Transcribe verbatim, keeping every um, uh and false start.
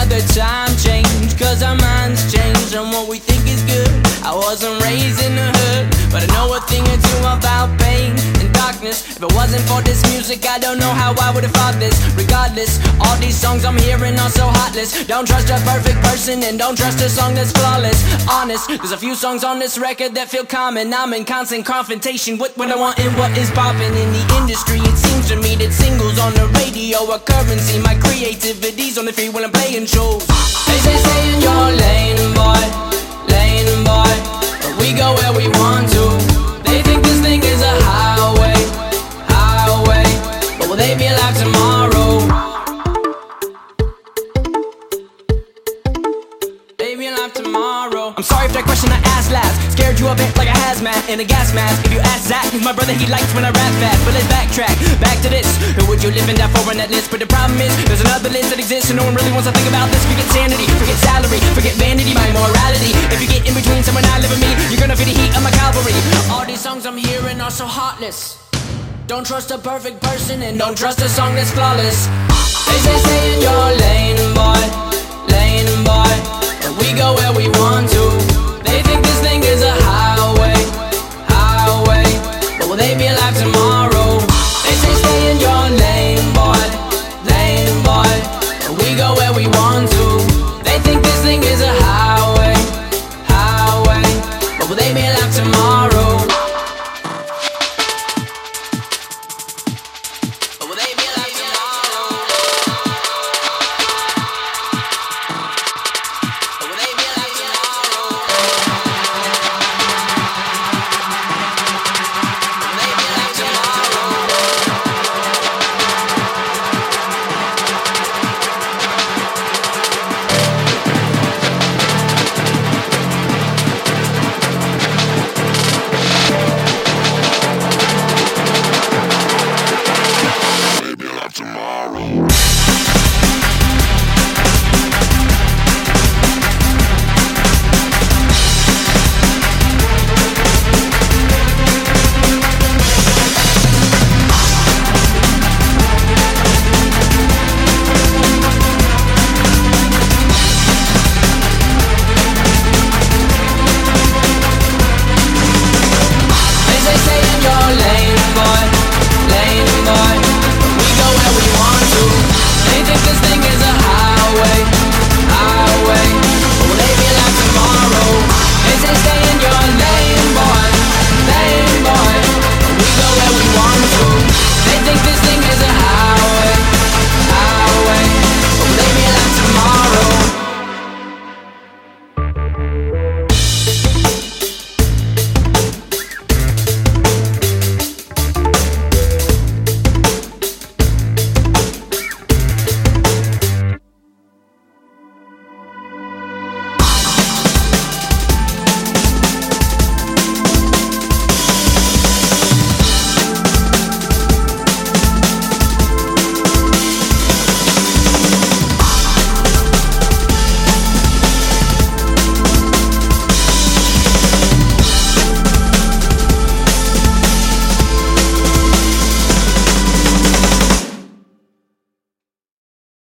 another time change, cause our minds change on what we think is good. I wasn't raised in the hood, but I know a thing or two about pain and darkness. If it wasn't for this music, I don't know how I would've thought this. Regardless, all these songs I'm hearing are so heartless. Don't trust a perfect person and don't trust a song that's flawless. Honest, there's a few songs on this record that feel common. I'm in constant confrontation with what I want and what is popping in the industry. It seems to me that singles on the radio are currency. My creativity's on the free when I'm playing shows. They say stay in your lane, boy, lane, boy, but we go where we want to. They think this thing is a highway, highway, but will they be alive tomorrow? Baby, alive tomorrow. I'm sorry if that question I asked last scared you a bit like a hazmat in a gas mask. If you ask Zach, he's my brother, he likes when I rap fast. But let's backtrack, back to this. Who would you live and die for on that list? But the problem is, there's another list that exists and no one really wants to think about this. Forget sanity, forget salary, forget vanity, my morality. If you get in between someone I live with me, you're gonna feel the heat of my cavalry. All these songs I'm hearing are so heartless. Don't trust a perfect person and don't trust a song that's flawless. They say stay in your lane, boy,